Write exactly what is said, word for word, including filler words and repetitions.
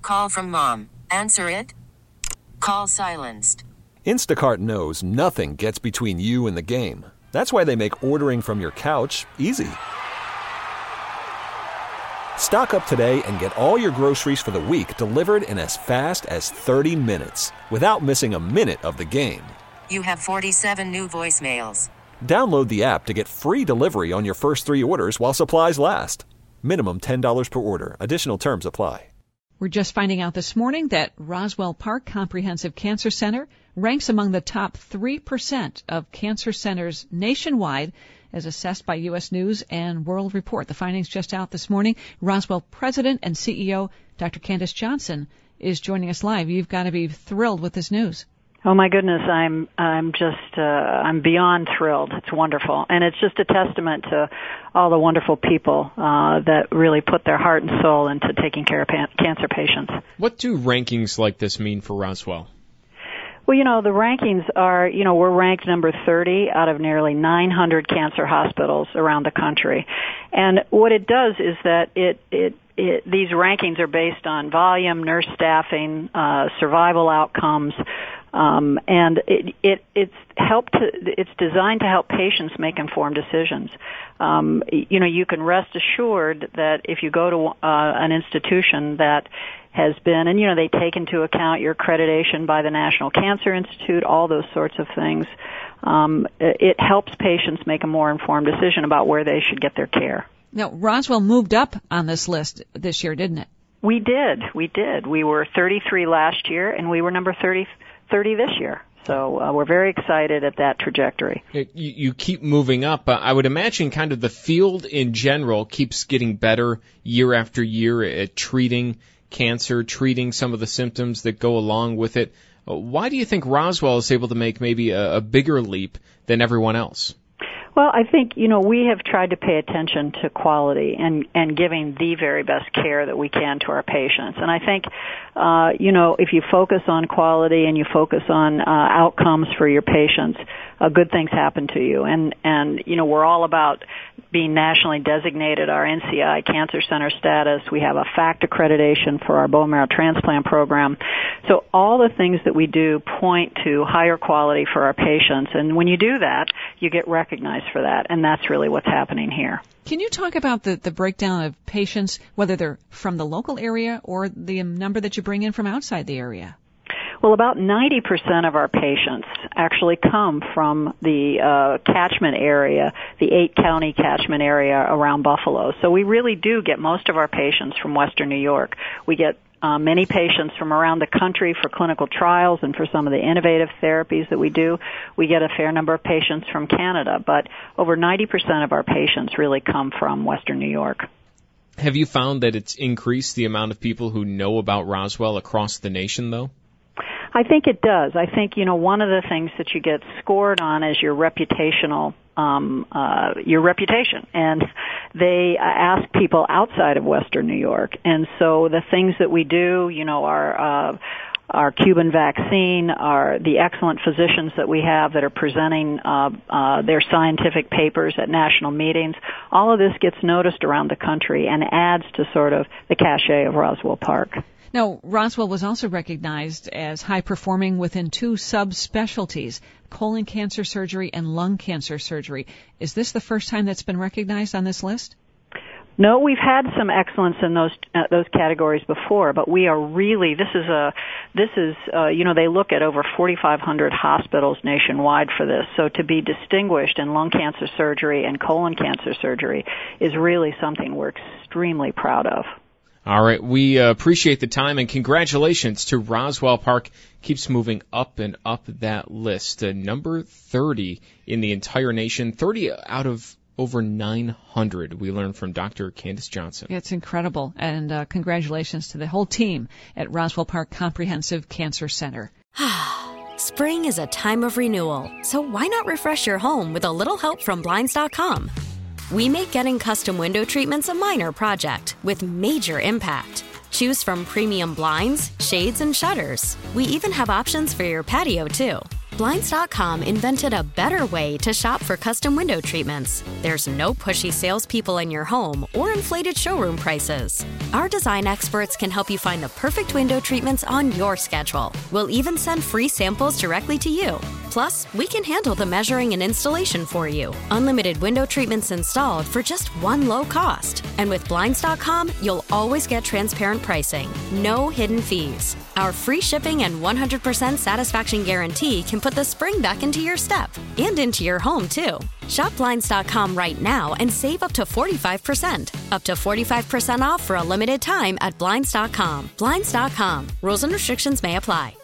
Call from mom. Answer it. Call silenced. Instacart knows nothing gets between you and the game. That's why they make ordering from your couch easy. Stock up today and get all your groceries for the week delivered in as fast as thirty minutes without missing a minute of the game. You have forty-seven new voicemails. Download the app to get free delivery on your first three orders while supplies last. Minimum ten dollars per order. Additional terms apply. We're just finding out this morning that Roswell Park Comprehensive Cancer Center ranks among the top three percent of cancer centers nationwide as assessed by U S News and World Report. The findings just out this morning. Roswell President and C E O Doctor Candace Johnson is joining us live. You've got to be thrilled with this news. Oh my goodness, I'm I'm just uh, I'm beyond thrilled. It's wonderful, and it's just a testament to all the wonderful people uh, that really put their heart and soul into taking care of pa- cancer patients. What do rankings like this mean for Roswell? Well, you know, the rankings are, you know, we're ranked number thirty out of nearly nine hundred cancer hospitals around the country, and what it does is that it it It, these rankings are based on volume, nurse staffing, uh, survival outcomes, um, and it, it, it's helped. To, it's designed to help patients make informed decisions. Um, you know, you can rest assured that if you go to uh, an institution that has been, and you know, they take into account your accreditation by the National Cancer Institute, all those sorts of things. Um, it helps patients make a more informed decision about where they should get their care. Now, Roswell moved up on this list this year, didn't it? We did. We did. We were thirty-three last year, and we were number thirty, thirty this year. So uh, we're very excited at that trajectory. You, you keep moving up. Uh, I would imagine kind of the field in general keeps getting better year after year at treating cancer, treating some of the symptoms that go along with it. Uh, why do you think Roswell is able to make maybe a, a bigger leap than everyone else? Well, I think, you know, we have tried to pay attention to quality and, and giving the very best care that we can to our patients. And I think, uh, you know, if you focus on quality and you focus on uh, outcomes for your patients, uh, good things happen to you. And, and, you know, we're all about being nationally designated, our N C I Cancer Center status. We have a FACT accreditation for our bone marrow transplant program. So all the things that we do point to higher quality for our patients. And when you do that, you get recognized for that. And that's really what's happening here. Can you talk about the, the breakdown of patients, whether they're from the local area or the number that you bring in from outside the area? Well, about ninety percent of our patients actually come from the uh, catchment area, the eight-county catchment area around Buffalo. So we really do get most of our patients from Western New York. We get uh, many patients from around the country for clinical trials and for some of the innovative therapies that we do. We get a fair number of patients from Canada, but over ninety percent of our patients really come from Western New York. Have you found that it's increased the amount of people who know about Roswell across the nation, though? I think it does. I think, you know, one of the things that you get scored on is your reputational, um, uh, your reputation. And they uh, ask people outside of Western New York. And so the things that we do, you know, our, uh, our Cuban vaccine, our, the excellent physicians that we have that are presenting, uh, uh, their scientific papers at national meetings, all of this gets noticed around the country and adds to sort of the cachet of Roswell Park. Now, Roswell was also recognized as high-performing within two subspecialties, colon cancer surgery and lung cancer surgery. Is this the first time that's been recognized on this list? No, we've had some excellence in those uh, those categories before, but we are really this is a this is uh, you know they look at over forty-five hundred hospitals nationwide for this. So to be distinguished in lung cancer surgery and colon cancer surgery is really something we're extremely proud of. All right, we uh, appreciate the time, and congratulations to Roswell Park. Keeps moving up and up that list. Uh, number thirty in the entire nation, thirty out of over nine hundred, we learned from Doctor Candace Johnson. It's incredible, and uh, congratulations to the whole team at Roswell Park Comprehensive Cancer Center. Spring is a time of renewal, so why not refresh your home with a little help from Blinds dot com? We make getting custom window treatments a minor project with major impact. Choose from premium blinds, shades, and shutters. We even have options for your patio, too. Blinds dot com invented a better way to shop for custom window treatments. There's no pushy salespeople in your home or inflated showroom prices. Our design experts can help you find the perfect window treatments on your schedule. We'll even send free samples directly to you. Plus, we can handle the measuring and installation for you. Unlimited window treatments installed for just one low cost. And with Blinds dot com, you'll always get transparent pricing. No hidden fees. Our free shipping and one hundred percent satisfaction guarantee can put the spring back into your step and into your home, too. Shop Blinds dot com right now and save up to forty-five percent. Up to forty-five percent off for a limited time at Blinds dot com. Blinds dot com. Rules and restrictions may apply.